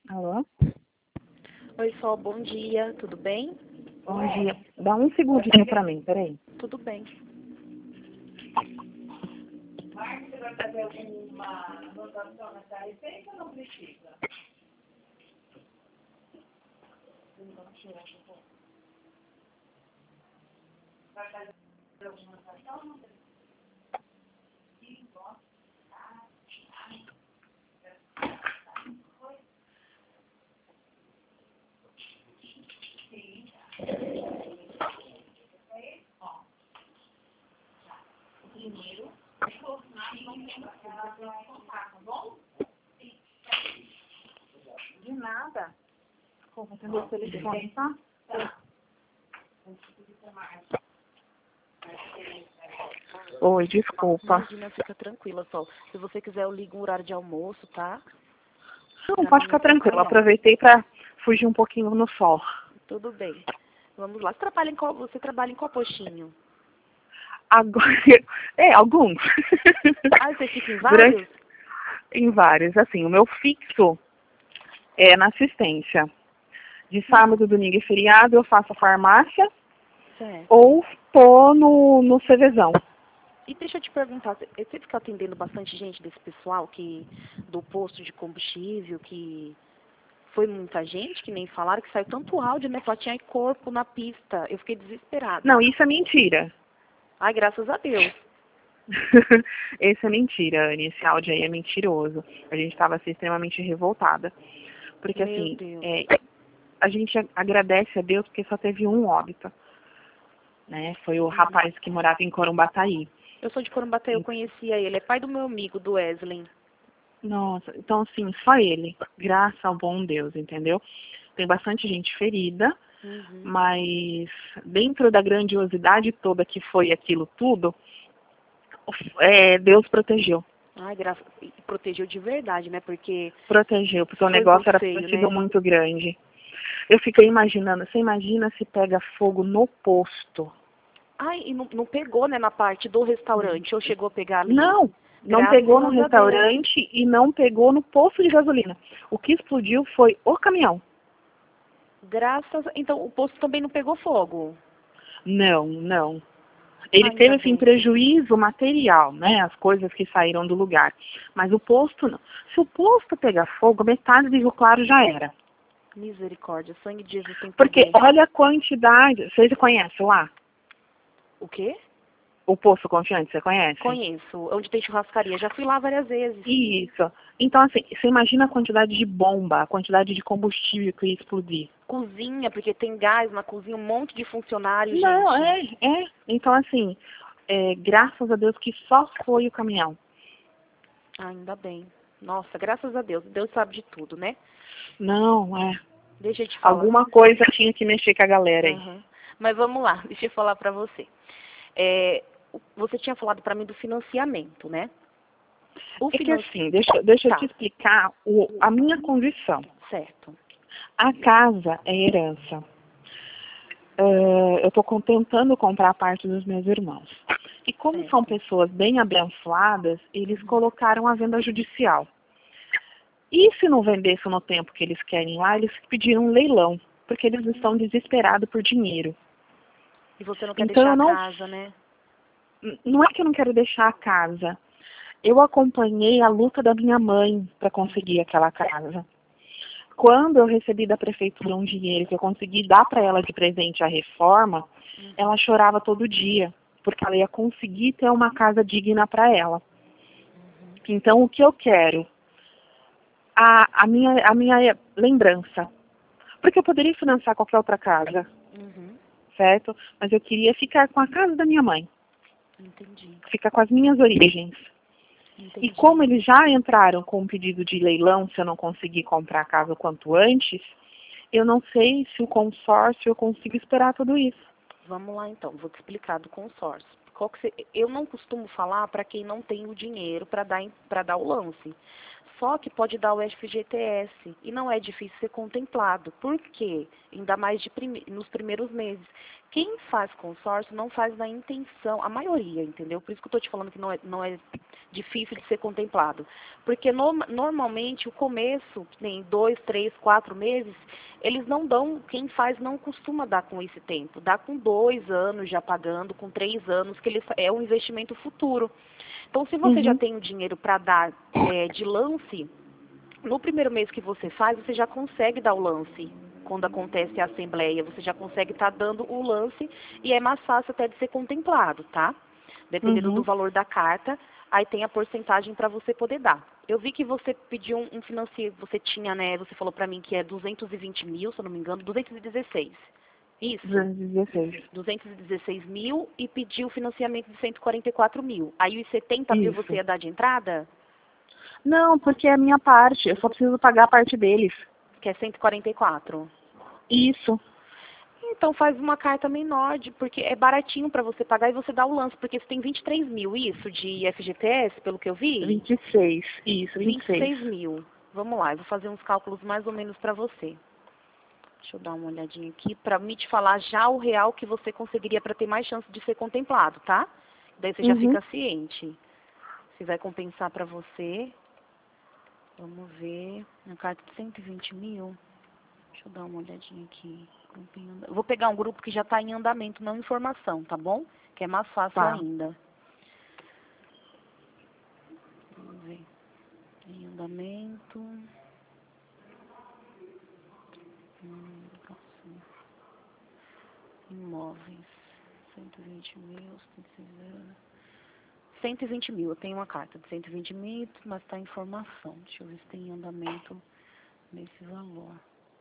Alô? Oi, Sol, bom dia, tudo bem? Bom dia. Dá um segundinho pra mim, peraí. Tudo bem. Você vai fazer alguma anotação nessa receita ou não precisa? Vai fazer alguma anotação ou não precisa? De nada. Vou atender o telefone, tá? Oi, desculpa. Imagina, fica tranquila, Sol. Se você quiser, eu ligo um horário de almoço, tá? Não, pode ficar tranquila. Aproveitei pra fugir um pouquinho no sol. Tudo bem. Vamos lá. Você trabalha em qual postinho? Agora, alguns. Ah, você fica em vários? Em vários. Assim, o meu fixo é na assistência. De sábado, domingo e feriado eu faço a farmácia Certo. ou tô no CVzão. E deixa eu te perguntar, você fica atendendo bastante gente desse pessoal do posto de combustível, que foi muita gente, que nem falaram, que saiu tanto áudio, né? Só tinha corpo na pista. Eu fiquei desesperada. Não, isso é mentira. Ai, graças a Deus. Esse é mentira, Anne. Esse áudio aí é mentiroso. A gente estava assim, extremamente revoltada. Porque Meu assim, Deus. a gente agradece a Deus porque só teve um óbito. Né? Foi o rapaz que morava em Corumbataí. Eu sou de Corumbataí, eu conhecia ele. É pai do meu amigo, do Wesley. Nossa, então assim, só ele. Graças ao bom Deus, entendeu? Tem bastante gente ferida, mas dentro da grandiosidade toda que foi aquilo tudo, Deus protegeu. Ai, e protegeu de verdade, né? Porque Protegeu, porque o foi negócio muito era feio, possível né? muito grande. Eu fiquei imaginando, você imagina se pega fogo no posto? Ai, e não pegou, né, na parte do restaurante, ou chegou a pegar ali? Não, não Graças pegou no a Deus. restaurante e não pegou no posto de gasolina. O que explodiu foi o caminhão. Então, o posto também não pegou fogo? Não. Ele Ainda teve, assim, bem. prejuízo material, né? As coisas que saíram do lugar. Mas o posto não. Se o posto pegar fogo, metade do Rio Claro já era. Misericórdia, sangue de Jesus tem Porque poder. olha a quantidade. Vocês conhecem lá? O quê? O Poço Confiante, você conhece? Conheço, onde tem churrascaria. Já fui lá várias vezes. Isso. Então, assim, você imagina a quantidade de bomba, a quantidade de combustível que ia explodir. Cozinha, porque tem gás na cozinha, um monte de funcionário, Não, gente. Então, assim, graças a Deus que só foi o caminhão. Ainda bem. Nossa, graças a Deus. Deus sabe de tudo, né? Não, Deixa eu te falar. Alguma coisa tinha que mexer com a galera aí. Mas vamos lá, deixa eu falar pra você. Você tinha falado pra mim do financiamento, né? Que assim, deixa eu te explicar a minha condição. Certo. A casa é herança. Eu estou tentando comprar a parte dos meus irmãos. E como são pessoas bem abençoadas, eles colocaram a venda judicial. E se não vendesse no tempo que eles querem lá, eles pediram um leilão, porque eles estão desesperados por dinheiro. E você não quer deixar a casa, né? Não é que eu não quero deixar a casa. Eu acompanhei a luta da minha mãe para conseguir aquela casa. Quando eu recebi da prefeitura um dinheiro que eu consegui dar para ela de presente a reforma, ela chorava todo dia, porque ela ia conseguir ter uma casa digna para ela. Então, o que eu quero? A minha lembrança. Porque eu poderia financiar qualquer outra casa, certo? Mas eu queria ficar com a casa da minha mãe. Entendi. Ficar com as minhas origens. E como eles já entraram com um pedido de leilão, se eu não conseguir comprar a casa o quanto antes, eu não sei se o consórcio eu consigo esperar tudo isso. Vamos lá então, vou te explicar do consórcio. Eu não costumo falar para quem não tem o dinheiro para dar o lance. Só que pode dar o FGTS e não é difícil ser contemplado. Por quê? Ainda mais nos primeiros meses. Quem faz consórcio não faz na intenção, a maioria, entendeu? Por isso que eu estou te falando que não é difícil de ser contemplado. Porque normalmente o começo, tem 2, 3, 4 meses, eles não dão, quem faz não costuma dar com esse tempo. Dá com 2 anos já pagando, com 3 anos, que é um investimento futuro. Então, se você já tem o dinheiro para dar de lance, no primeiro mês que você faz, você já consegue dar o lance. Quando acontece a assembleia, você já consegue estar dando o lance e é mais fácil até de ser contemplado, tá? Dependendo do valor da carta, aí tem a porcentagem para você poder dar. Eu vi que você pediu um financiamento, você tinha, né, você falou para mim que é 220 mil, se eu não me engano, 216. Isso? 216. 216 mil e pediu financiamento de 144 mil. Aí os 70 mil você ia dar de entrada? Não, porque é a minha parte. Eu só preciso pagar a parte deles. Que é 144. Isso. Então faz uma carta menor, porque é baratinho para você pagar e você dá o lance, porque você tem 23 mil, isso, de FGTS, pelo que eu vi? 26, isso, 26. 26 mil. Vamos lá, eu vou fazer uns cálculos mais ou menos para você. Deixa eu dar uma olhadinha aqui, para me te falar já o real que você conseguiria para ter mais chance de ser contemplado, tá? Daí você já fica ciente. Se vai compensar para você. Vamos ver. Na carta de 120 mil. Deixa eu dar uma olhadinha aqui. Eu vou pegar um grupo que já está em andamento, não em formação, tá bom? Que é mais fácil ainda. Vamos ver. Em andamento. Imóveis. 120 mil. 120 mil. Eu tenho uma carta de 120 mil, mas está em formação. Deixa eu ver se tem andamento nesse valor.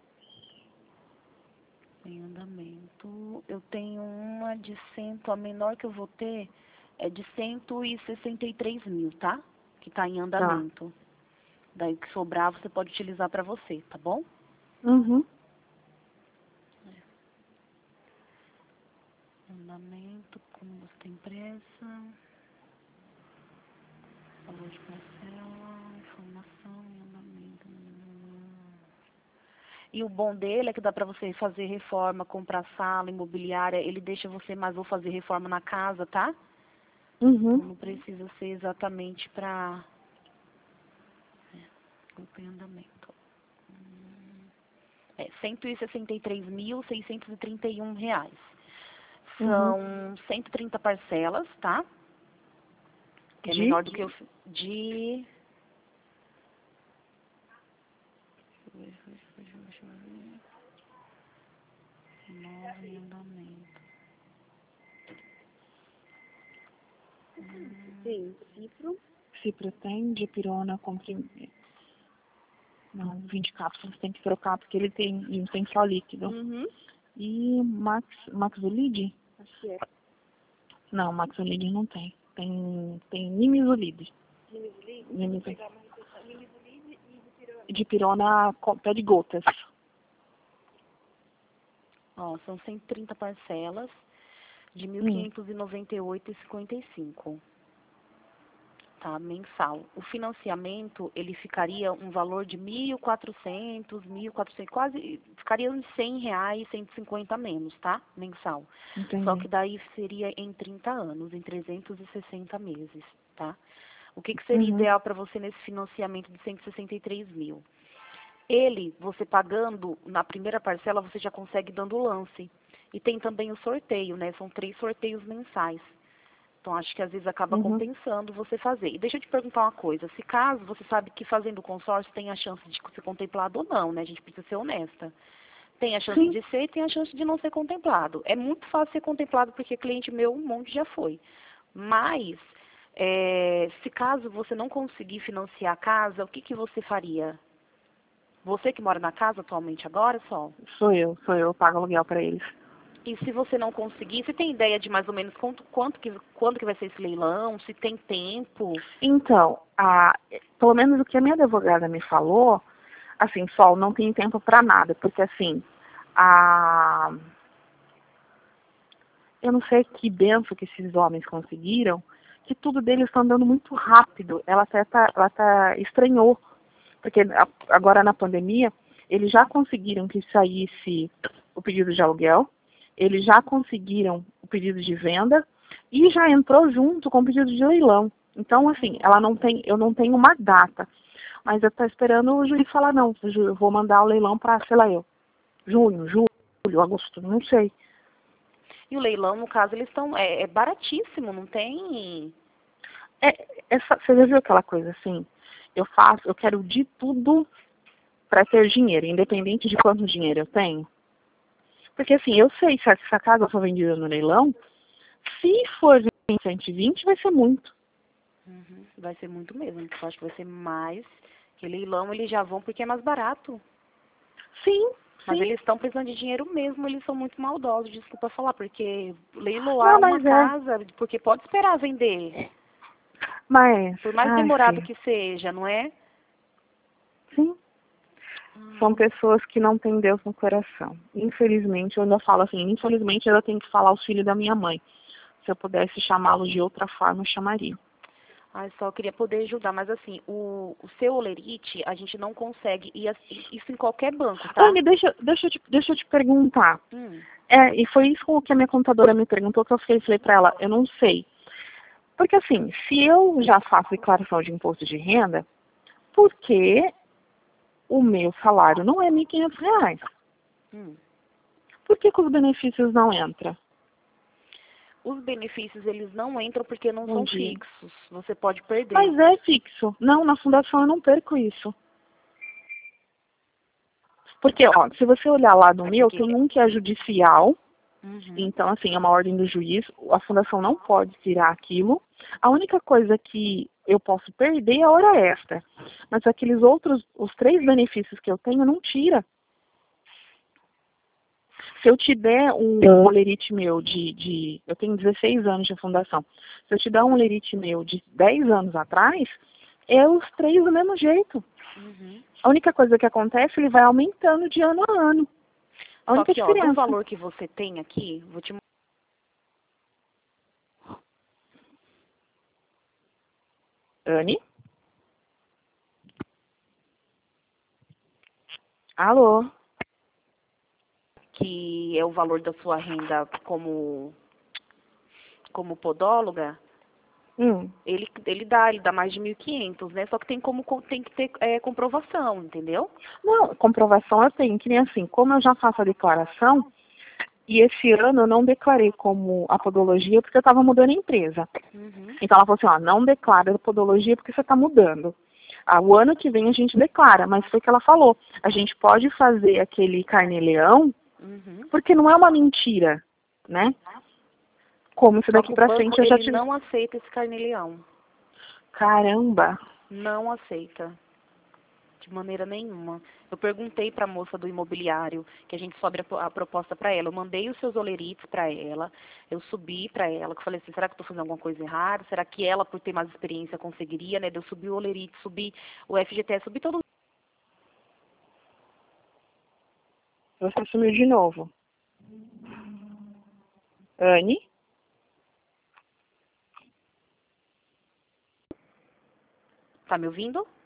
Em andamento. Eu tenho uma de 100, a menor que eu vou ter é de 163 mil, tá? Que está em andamento. Daí o que sobrar você pode utilizar para você, tá bom? Andamento, como você tem pressa. Valor de parcela, informação e andamento. E o bom dele é que dá para você fazer reforma, comprar sala, imobiliária. Ele deixa você, mas vou fazer reforma na casa, tá? Então, não precisa ser exatamente para... grupo em andamento. É, R$163.631. São 130 parcelas, tá? Que é menor do que o... De... Deixa eu ver. 9 em andamento. Sim, Cipro tem, de pirona comprimido. Não, 20 cápsulas tem que trocar, porque ele tem só líquido. E Maxolid? Acho que é. Não, Maxolid não tem. Tem Nimisolid. Nimisolid? De pirona pé de gotas. Ó, são 130 parcelas de R$ 1.598,55. Tá, mensal. O financiamento, ele ficaria um valor de 1.400, quase, ficaria uns R$100, 150 menos, tá? Mensal. Entendi. Só que daí seria em 30 anos, em 360 meses, tá? O que seria ideal para você nesse financiamento de 163 mil? Ele, você pagando na primeira parcela, você já consegue dando o lance. E tem também o sorteio, né? São 3 sorteios mensais. Então, acho que às vezes acaba compensando você fazer. E deixa eu te perguntar uma coisa. Se caso você sabe que fazendo o consórcio tem a chance de ser contemplado ou não, né? A gente precisa ser honesta. Tem a chance de ser e tem a chance de não ser contemplado. É muito fácil ser contemplado porque cliente meu, um monte já foi. Mas, se caso você não conseguir financiar a casa, o que você faria? Você que mora na casa atualmente agora, Sol? Sou eu pago aluguel para eles. E se você não conseguir, você tem ideia de mais ou menos quando que vai ser esse leilão? Se tem tempo? Então, pelo menos o que a minha advogada me falou, assim, Sol, não tem tempo para nada, porque assim, eu não sei que benção que esses homens conseguiram, que tudo deles está andando muito rápido. Ela estranhou, porque agora na pandemia, eles já conseguiram que saísse o pedido de aluguel, eles já conseguiram o pedido de venda e já entrou junto com o pedido de leilão. Então, assim, eu não tenho uma data, mas eu estou esperando o juiz falar, não, eu vou mandar o leilão para, sei lá, junho, julho, agosto, não sei. E o leilão, no caso, eles estão, é baratíssimo, não tem... Você já viu aquela coisa assim? Eu quero de tudo para ter dinheiro, independente de quanto dinheiro eu tenho. Porque assim, eu sei, se essa casa for vendida no leilão, se for em 120, vai ser muito. Uhum, vai ser muito mesmo, eu acho que vai ser mais, que leilão eles já vão porque é mais barato. Sim, Mas sim. eles estão precisando de dinheiro mesmo, eles são muito maldosos, desculpa falar, porque leiloar Não, uma mas casa, porque pode esperar vender, Mas, por mais ai, demorado filha, que seja, não é? sim. São pessoas que não têm Deus no coração. Infelizmente, eu ainda falo assim, infelizmente eu tenho que falar aos filhos da minha mãe. Se eu pudesse chamá-los de outra forma, eu chamaria. Ai, só queria poder ajudar, mas assim, o seu olerite, a gente não consegue, e isso em qualquer banco, tá? Anne, deixa eu te perguntar. Hum. E foi isso que a minha contadora me perguntou, que eu falei para ela, eu não sei. Porque assim, se eu já faço declaração de imposto de renda, por que o meu salário não é R$ 1.500? Por que os benefícios não entram? Os benefícios, eles não entram porque não são Dia. fixos. Você pode perder. Mas é fixo. Não, na fundação eu não perco isso. Porque, ó, se você olhar lá no meu, tem um que é judicial. Uhum. Então, assim, é uma ordem do juiz. A fundação não pode tirar aquilo. A única coisa que eu posso perder é a hora extra. Mas aqueles outros, os 3 benefícios que eu tenho, não tira. Se eu te der um olerite meu eu tenho 16 anos de fundação. Se eu te der um olerite meu de 10 anos atrás, é os 3 do mesmo jeito. Uhum. A única coisa que acontece, ele vai aumentando de ano a ano. A Só única que, ó, do diferença. valor que você tem aqui, vou te... Anne? Alô? que é o valor da sua renda como podóloga, ele dá mais de 1.500, né? Só que tem que ter comprovação, entendeu? Não, comprovação eu tenho, que nem assim, como eu já faço a declaração, e esse ano eu não declarei como a podologia porque eu estava mudando a empresa. Uhum. Então ela falou assim, ó, não declara a podologia porque você está mudando. O ano que vem a gente declara, mas foi o que ela falou. A gente pode fazer aquele carnê-leão, porque não é uma mentira, né? Como isso Só que daqui o pra banco, frente eu já ele tive. não aceita esse carnê-leão. Caramba! Não aceita. De maneira nenhuma. Eu perguntei para a moça do imobiliário, que a gente sobe a proposta para ela. Eu mandei os seus olerites para ela. Eu subi para ela, que eu falei assim, será que eu estou fazendo alguma coisa errada? Será que ela, por ter mais experiência, conseguiria, né? Eu subi o olerite, subi o FGTS, subi todo. Você sumiu de novo. Anne? Tá me ouvindo?